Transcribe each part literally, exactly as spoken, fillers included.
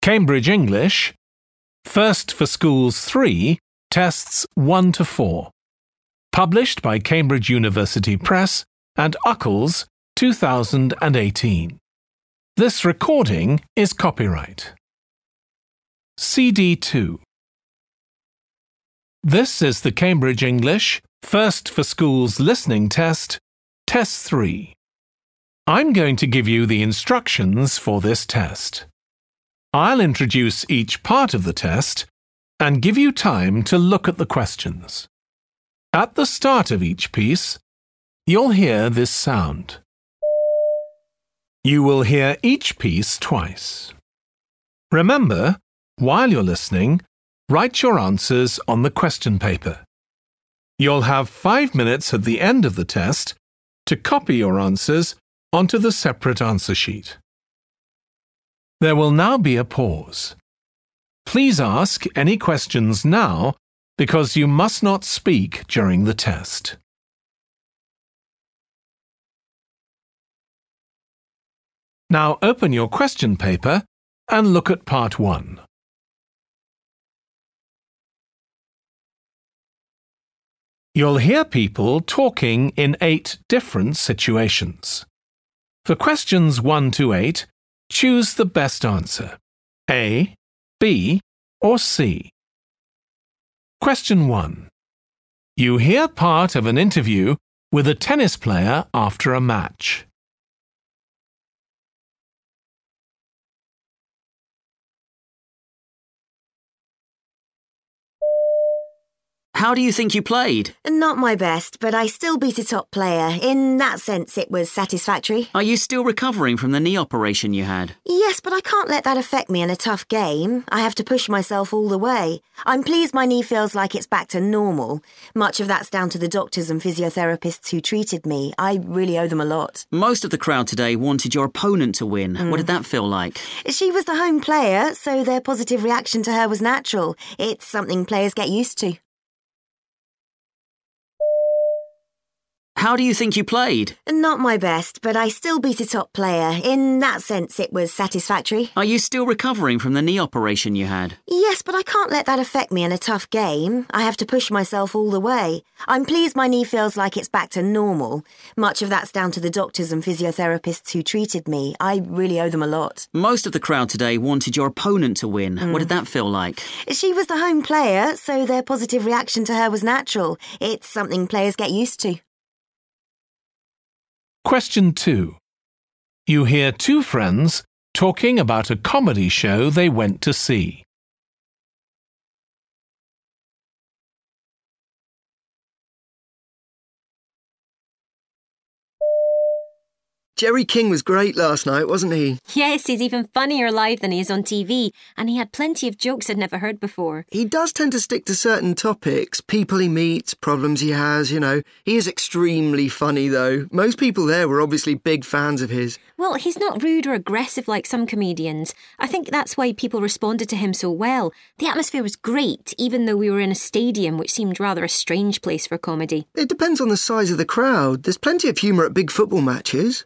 Cambridge English, First for Schools three, Tests one to four. Published by Cambridge University Press and Uckles, two thousand eighteen. This recording is copyright. C D two. This is the Cambridge English First for Schools listening test, Test three. I'm going to give you the instructions for this test. I'll introduce each part of the test and give you time to look at the questions. At the start of each piece, you'll hear this sound. You will hear each piece twice. Remember, while you're listening, write your answers on the question paper. You'll have five minutes at the end of the test to copy your answers onto the separate answer sheet. There will now be a pause. Please ask any questions now because you must not speak during the test. Now open your question paper and look at part one. You'll hear people talking in eight different situations. For questions one to eight, choose the best answer, A, B, or C. Question one. You hear part of an interview with a tennis player after a match. How do you think you played? Not my best, but I still beat a top player. In that sense, it was satisfactory. Are you still recovering from the knee operation you had? Yes, but I can't let that affect me in a tough game. I have to push myself all the way. I'm pleased my knee feels like it's back to normal. Much of that's down to the doctors and physiotherapists who treated me. I really owe them a lot. Most of the crowd today wanted your opponent to win. Mm. What did that feel like? She was the home player, so their positive reaction to her was natural. It's something players get used to. How do you think you played? Not my best, but I still beat a top player. In that sense, it was satisfactory. Are you still recovering from the knee operation you had? Yes, but I can't let that affect me in a tough game. I have to push myself all the way. I'm pleased my knee feels like it's back to normal. Much of that's down to the doctors and physiotherapists who treated me. I really owe them a lot. Most of the crowd today wanted your opponent to win. Mm. What did that feel like? She was the home player, so their positive reaction to her was natural. It's something players get used to. Question two. You hear two friends talking about a comedy show they went to see. Jerry King was great last night, wasn't he? Yes, he's even funnier live than he is on T V, and he had plenty of jokes I'd never heard before. He does tend to stick to certain topics, people he meets, problems he has, you know. He is extremely funny, though. Most people there were obviously big fans of his. Well, he's not rude or aggressive like some comedians. I think that's why people responded to him so well. The atmosphere was great, even though we were in a stadium, which seemed rather a strange place for comedy. It depends on the size of the crowd. There's plenty of humour at big football matches.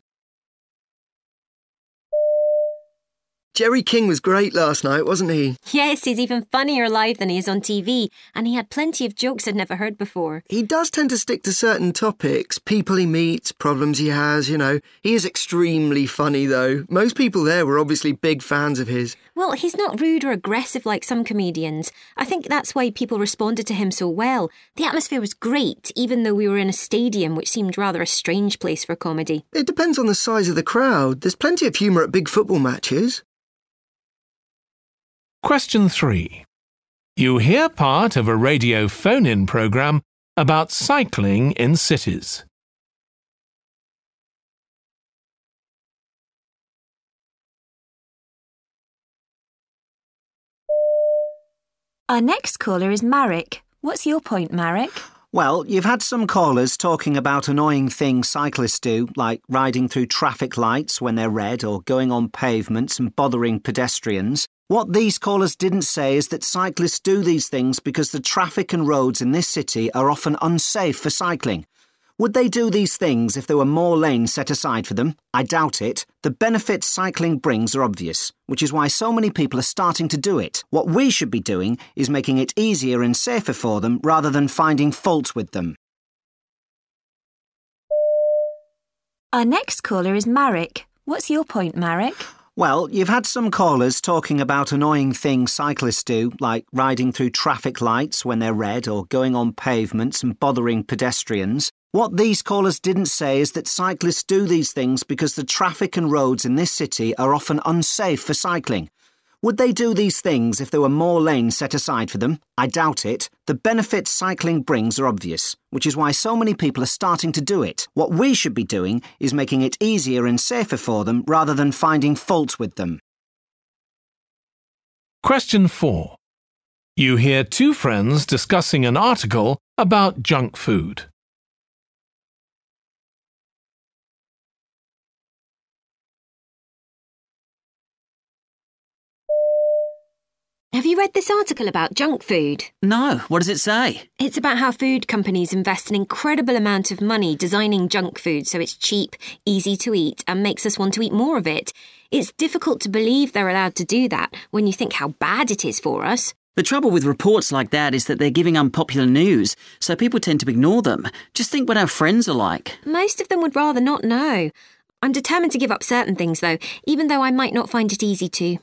Jerry King was great last night, wasn't he? Yes, he's even funnier live than he is on T V, and he had plenty of jokes I'd never heard before. He does tend to stick to certain topics, people he meets, problems he has, you know. He is extremely funny, though. Most people there were obviously big fans of his. Well, he's not rude or aggressive like some comedians. I think that's why people responded to him so well. The atmosphere was great, even though we were in a stadium, which seemed rather a strange place for comedy. It depends on the size of the crowd. There's plenty of humour at big football matches. Question three. You hear part of a radio phone-in programme about cycling in cities. Our next caller is Marek. What's your point, Marek? Well, you've had some callers talking about annoying things cyclists do, like riding through traffic lights when they're red or going on pavements and bothering pedestrians. What these callers didn't say is that cyclists do these things because the traffic and roads in this city are often unsafe for cycling. Would they do these things if there were more lanes set aside for them? I doubt it. The benefits cycling brings are obvious, which is why so many people are starting to do it. What we should be doing is making it easier and safer for them rather than finding fault with them. Our next caller is Marek. What's your point, Marek? Well, you've had some callers talking about annoying things cyclists do, like riding through traffic lights when they're red or going on pavements and bothering pedestrians. What these callers didn't say is that cyclists do these things because the traffic and roads in this city are often unsafe for cycling. Would they do these things if there were more lanes set aside for them? I doubt it. The benefits cycling brings are obvious, which is why so many people are starting to do it. What we should be doing is making it easier and safer for them rather than finding fault with them. Question four. You hear two friends discussing an article about junk food. Have you read this article about junk food? No, what does it say? It's about how food companies invest an incredible amount of money designing junk food so it's cheap, easy to eat, and makes us want to eat more of it. It's difficult to believe they're allowed to do that when you think how bad it is for us. The trouble with reports like that is that they're giving unpopular news, so people tend to ignore them. Just think what our friends are like. Most of them would rather not know. I'm determined to give up certain things, though, even though I might not find it easy to.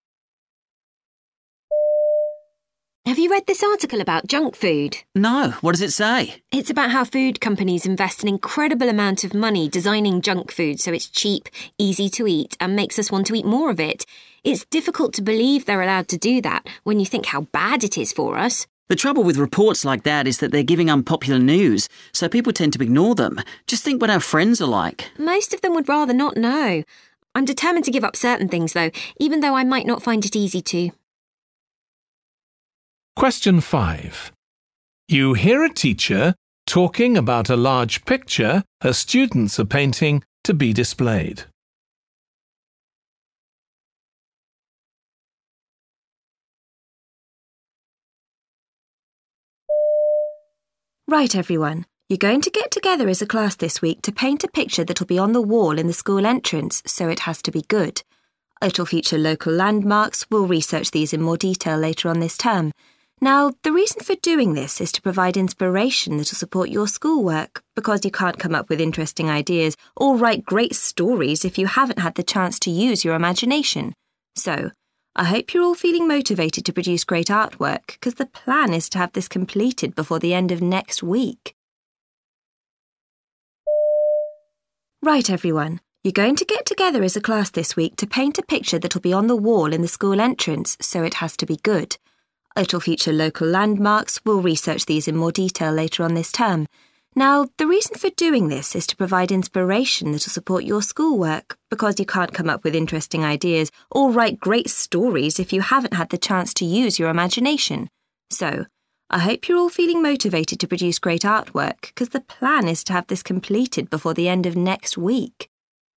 Have you read this article about junk food? No, what does it say? It's about how food companies invest an incredible amount of money designing junk food so it's cheap, easy to eat, and makes us want to eat more of it. It's difficult to believe they're allowed to do that when you think how bad it is for us. The trouble with reports like that is that they're giving unpopular news, so people tend to ignore them. Just think what our friends are like. Most of them would rather not know. I'm determined to give up certain things, though, even though I might not find it easy to. Question five. You hear a teacher talking about a large picture her students are painting to be displayed. Right, everyone. You're going to get together as a class this week to paint a picture that'll be on the wall in the school entrance, so it has to be good. It'll feature local landmarks. We'll research these in more detail later on this term. Now, the reason for doing this is to provide inspiration that'll support your schoolwork, because you can't come up with interesting ideas or write great stories if you haven't had the chance to use your imagination. So, I hope you're all feeling motivated to produce great artwork, because the plan is to have this completed before the end of next week. Right, everyone. You're going to get together as a class this week to paint a picture that'll be on the wall in the school entrance, so it has to be good. It'll feature local landmarks. We'll research these in more detail later on this term. Now, the reason for doing this is to provide inspiration that'll support your schoolwork, because you can't come up with interesting ideas or write great stories if you haven't had the chance to use your imagination. So, I hope you're all feeling motivated to produce great artwork, because the plan is to have this completed before the end of next week.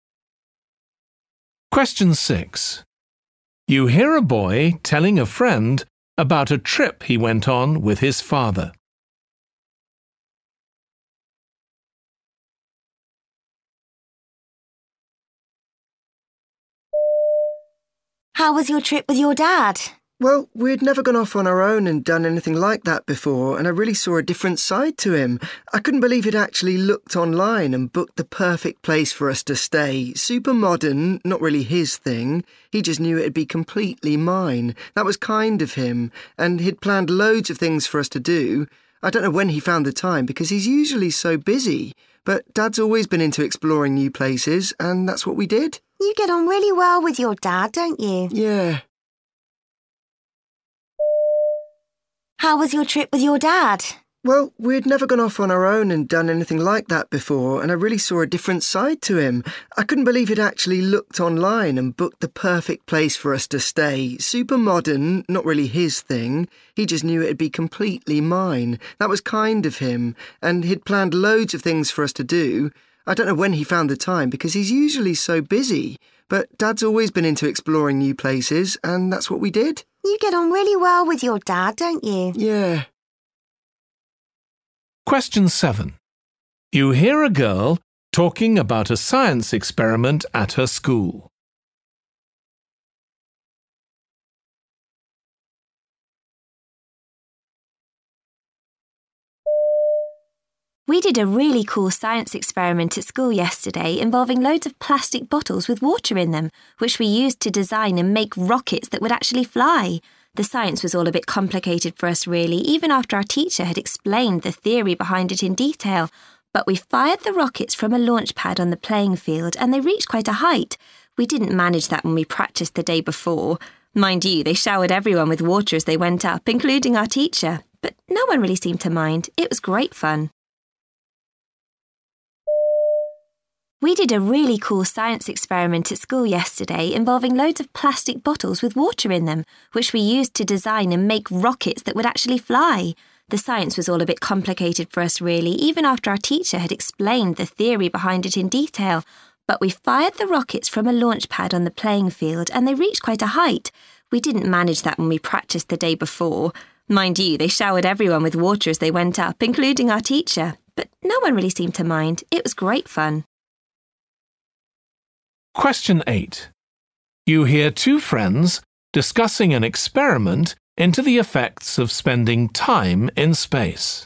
Question six. You hear a boy telling a friend about a trip he went on with his father. How was your trip with your dad? Well, we'd never gone off on our own and done anything like that before, and I really saw a different side to him. I couldn't believe he'd actually looked online and booked the perfect place for us to stay. Super modern, not really his thing. He just knew it'd be completely mine. That was kind of him, and he'd planned loads of things for us to do. I don't know when he found the time, because he's usually so busy. But Dad's always been into exploring new places, and that's what we did. You get on really well with your dad, don't you? Yeah. How was your trip with your dad? Well, we'd never gone off on our own and done anything like that before, and I really saw a different side to him. I couldn't believe he'd actually looked online and booked the perfect place for us to stay. Super modern, not really his thing. He just knew it'd be completely mine. That was kind of him, and he'd planned loads of things for us to do. I don't know when he found the time, because he's usually so busy. But Dad's always been into exploring new places, and that's what we did. You get on really well with your dad, don't you? Yeah. Question seven. You hear a girl talking about a science experiment at her school. We did a really cool science experiment at school yesterday involving loads of plastic bottles with water in them, which we used to design and make rockets that would actually fly. The science was all a bit complicated for us, really, even after our teacher had explained the theory behind it in detail. But we fired the rockets from a launch pad on the playing field and they reached quite a height. We didn't manage that when we practiced the day before. Mind you, they showered everyone with water as they went up, including our teacher. But no one really seemed to mind. It was great fun. We did a really cool science experiment at school yesterday involving loads of plastic bottles with water in them, which we used to design and make rockets that would actually fly. The science was all a bit complicated for us, really, even after our teacher had explained the theory behind it in detail. But we fired the rockets from a launch pad on the playing field and they reached quite a height. We didn't manage that when we practiced the day before. Mind you, they showered everyone with water as they went up, including our teacher. But no one really seemed to mind. It was great fun. Question eight. You hear two friends discussing an experiment into the effects of spending time in space.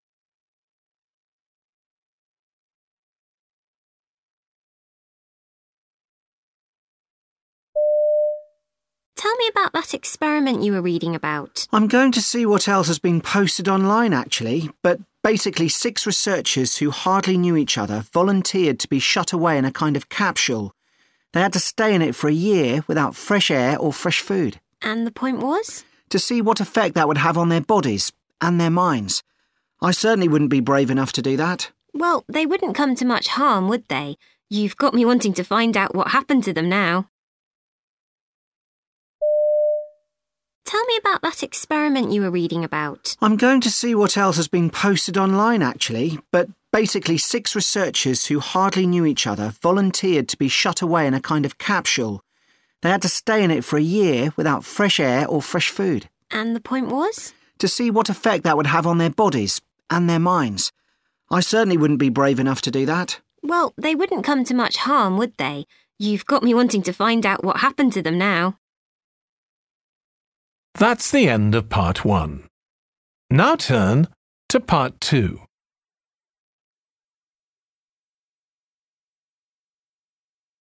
Tell me about that experiment you were reading about. I'm going to see what else has been posted online, actually, but basically six researchers who hardly knew each other volunteered to be shut away in a kind of capsule. They had to stay in it for a year without fresh air or fresh food. And the point was? To see what effect that would have on their bodies and their minds. I certainly wouldn't be brave enough to do that. Well, they wouldn't come to much harm, would they? You've got me wanting to find out what happened to them now. Tell me about that experiment you were reading about. I'm going to see what else has been posted online, actually, but basically six researchers who hardly knew each other volunteered to be shut away in a kind of capsule. They had to stay in it for a year without fresh air or fresh food. And the point was? To see what effect that would have on their bodies and their minds. I certainly wouldn't be brave enough to do that. Well, they wouldn't come to much harm, would they? You've got me wanting to find out what happened to them now. That's the end of part one. Now turn to part two.